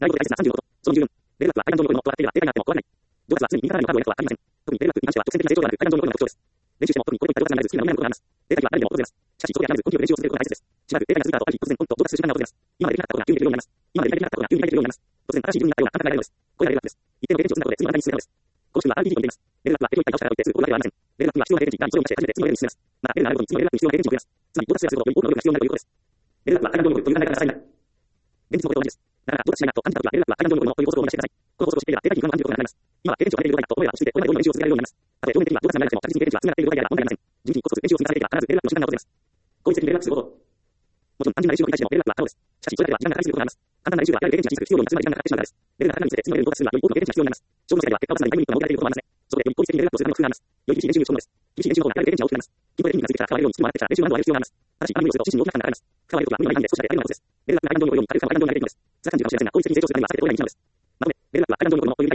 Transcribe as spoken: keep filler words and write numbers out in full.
内部大切なさんじゅうごこと。そのにじゅうよん。レベルアップは階段上の声の音はデータが壊れない。上達は常に右から右のカードを選ぶはありません。特にレベルアップに関しては直線的な成長がある階段上の声の特徴です。練習しても特にこれといった上達がならず好きなノミナルことがあります。データには誰でも訪れます。しかし、そこで諦めず根拠を練習を続けることが大切です。しばらくデータにが過ぎた後、ある日突然ポンと上達する時間が訪れます。今までできなかったことが急にできるようになります。今までできなかったことが急にできるようになります。突然新しい自分になったような感覚が得られるのです。これがレベルアップです。一定の経験値を積んだことで次の段階に進めるのです。公式は アールピージー と言っています。レベルアップは敵をいっぱい倒したからといってすぐゴールがあるわけではありません。レベルアップには必要な経験値が一度にして初めて次のレベルに進めます。また、レベルが上がるごとに次のレベルアップに必要な経験値を増えます。つまり、上達するごとに多くの能力が必要になるということです。現実のことでは階段上の能力という考え方が正しい。現実のことと同じです。だから、上達しないなと感じたときは、レベルアップは階段上の能力という法則を思い出してください。この法則を知っていれば、データに不安を感じることがなくなります。今は経験値を上げている状態だと思えば落ち着いて、これまでどんどん練習を続けられるようになります。たとえ表面的には上達がないでも、確実に経験値は積み上がっている状態であれば問題ありません。地道にコツコツ練習を積み重ねていけば、必ずレベルアップの瞬間が訪れます。効率的にレベルアップすること。もちろん単純な練習の繰り返しでもレベルアップは可能です。しかし、それだけでは時間がかかりすぎることがあります。簡単な練習はやはり経験値が小さく必要量がつまり時間がかかってしまうからです。レベルが高くなるにつれて次のレベルに到達するにはより多くの経験値が必要になります。小の世界では結果を出すのにタイムリミットが設けられていることもありません。そこでより効率的にレベルアップをするための工夫があります。より効率的に練習をするための工夫があります。より筋肉がついてきたら体をより強くなります。筋トレテクニックがついてきたら体をより強くなります。練習難度は上げる必要があります。ただし、ある意味をすると心身に大きな負担がかかります。負荷が悪いときは無理な範囲で少しだけ上げるのです。レベルアップが階段上のように軽く階段上に上げるのです。ザ感じるかもしれませんが、効率的に成長するためには全てこれらに必要なんです。まとめ、レベルアップは階段上の能力の